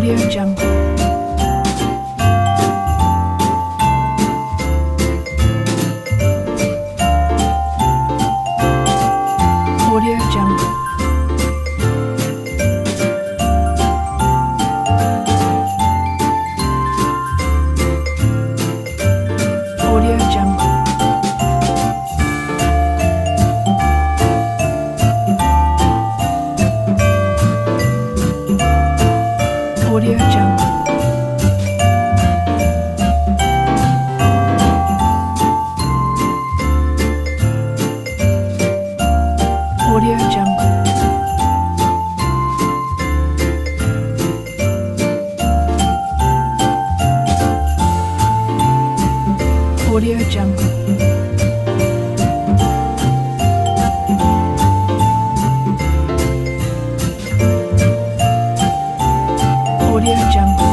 Audio Jungle. Audio Jungle. Audio Jungle. Audio Jungle. Audio Jungle. Audio Jungle. Audio Jungle.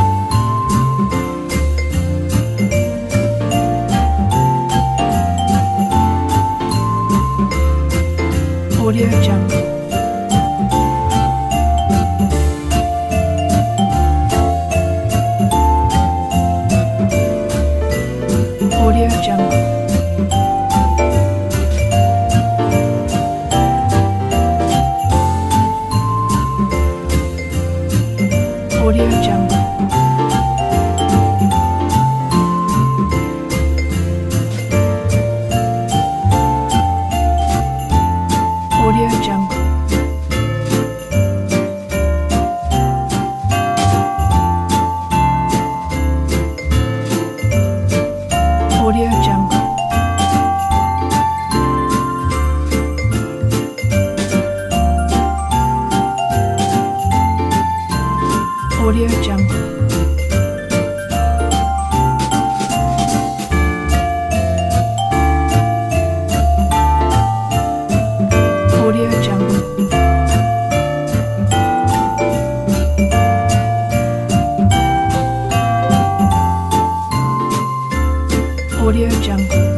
Audio Jungle. Audio Jungle. Audio Jungle. Audio Jungle. Audio Jungle. Audio Jungle. Audio Jungle. Audio Jungle.